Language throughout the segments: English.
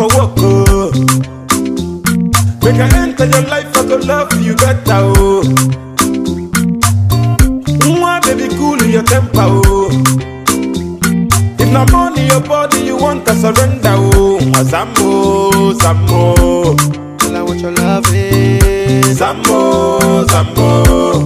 for work, oh. Make I enter your life, I go love you better, oh. Baby, cool your temper, oh. If not money, your body, you want to surrender, oh. Zambo, Zambo. Tell her what your love is. Zambo, Zambo.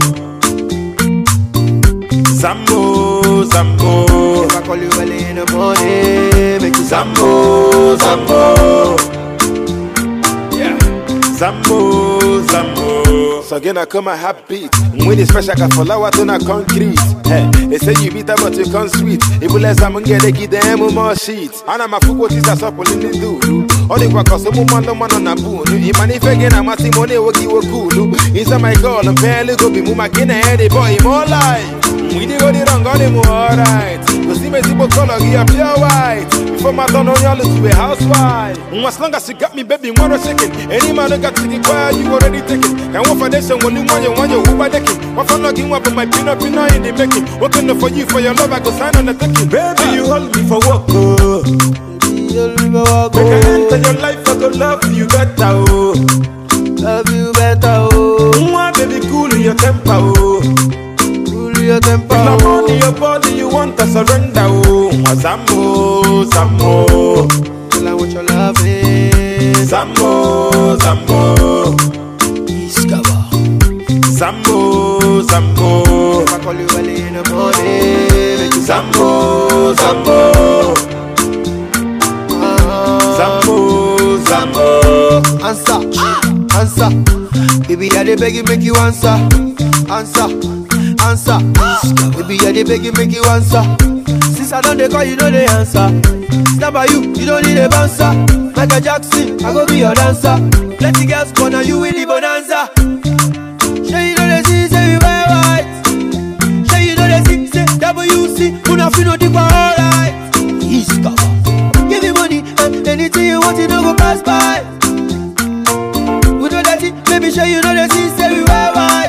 Zambo, Zambo. If I call you early in the morning, make you Zambo, Zambo. Yeah. Zambo, Zambo. So again I come a happy beat. When it's fresh I can follow out on a concrete. Hey, they say you bitter but you come sweet. If you let someone get a give them more sheets. And I'm a fool what is a supple in the do. All the work cause someone on a boon. Even if again I'm a Simone will give a cool. Inside my girl and barely go be move my kin and the boy more life. We did go the wrong got him alright. Cause he made people color he a pure white. Before my son on y'all to a housewife. As long as you got me baby one or second. Any man who got to the choir you already taken. And one for this and when you want you Uber decking. What for not giving up on my peanut in the making. Working for you for your love I go sign on the taking. Baby you hold me for work, oh. baby, you hold me for work, Make I enter your life I go love you better, oh. Love you better, oh. Baby cool your temper, oh. Your temper, if not money, your body, you want to surrender, oh. Zambo, Zambo. Tell her what your love is. Zambo, Zambo. Iskaba. Zambo, Zambo. If I call you early in the morning, make you Zambo, Zambo. Zambo, Zambo. Answer. Baby, I dey beg you, make you answer. Answer. Baby, I dey beg you, make you answer. Since I don't dey call, you know the answer. Stand by you, you don't need a bouncer. Michael Jackson, I go be your dancer. Plenty girls gonna you will the bonanza. Sure you know the see, say we wear white. Sure you know the see, say WC. Una feel no deeper, alright. Iskaba. Give me money and anything you want, you no go pass by. We know that it, baby, sure you know the see, say we wear white.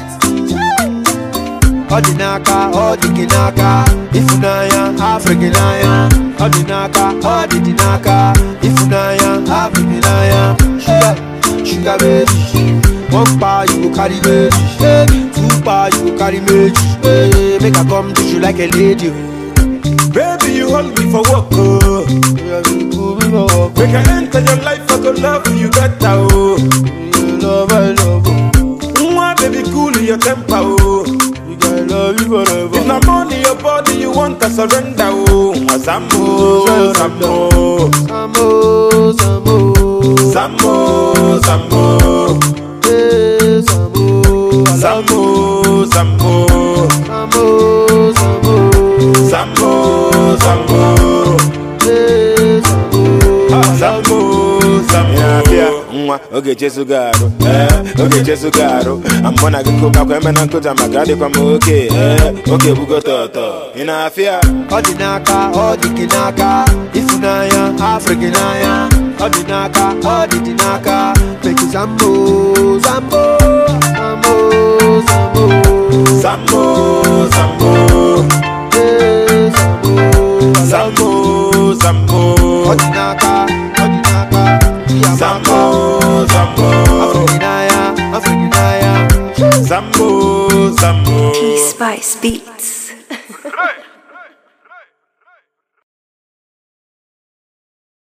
Odinaka, Odikinaka, Ifunaya, Africanaya. Odinaka, Odinaka, Ifunaya, Africanaya. Sugar baby. One bar you go carry baby. Two bar you go carry baby. Make I come to you like a lady. Baby you hold me for work, oh. Make I enter your life I go love you better, oh. Love, I love, oh. Baby cool your temper, oh. I love you forever. If not money, your body, you want to surrender, oh. Zambo, Zambo. Zambo, Zambo. Zambo, Zambo. Hey, Zambo. Zambo, Zambo. Zambo, Zambo. Zambo, Zambo. Hey, Zambo. Zambo, Zambo. Okay, Jesugaro, okay, Jesugaro. I'm gonna go back when I'm going to my okay, okay, we go to in a fear. Odinaka, Odikinaka, Ifunaya, Africanaya. Odinaka, Odinaka, make you Zambo, Zambo, Zambo, Zambo, Zambo, Zambo, hey, Zambo, Zambo, Zambo, Odinaka, Odinaka, Zambo, Zambo, Africanaya, Africanaya. Zambo, Zambo. P Spice Beat.